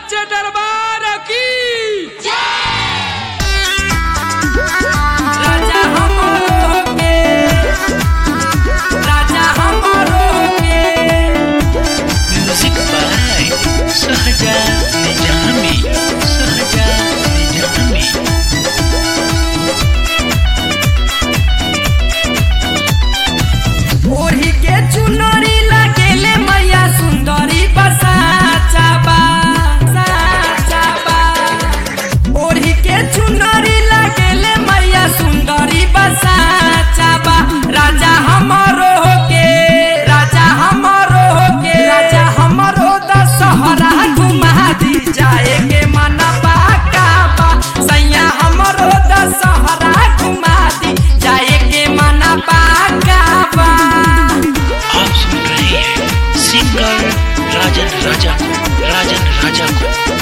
सच्चे दरबार की राजा हमारो के राजा हमारो के म्यूजिक बाय सहजाद निजामी ओढ़ी के चुनरी लगेले मैया सुंदरी बसाचाबा ओढ़ी के चुनरी लगेले मैया सुंदरी बसाचाबा राजा हमारो के राजा हमारो के राजा हमारो दशहरा घुमा दी जाए के मना बाकाबा सैया हमारो दशहरा घुमा दी जाए के मना बाकाबा। आप सुन रहे हैं सिंगर राजन राजा को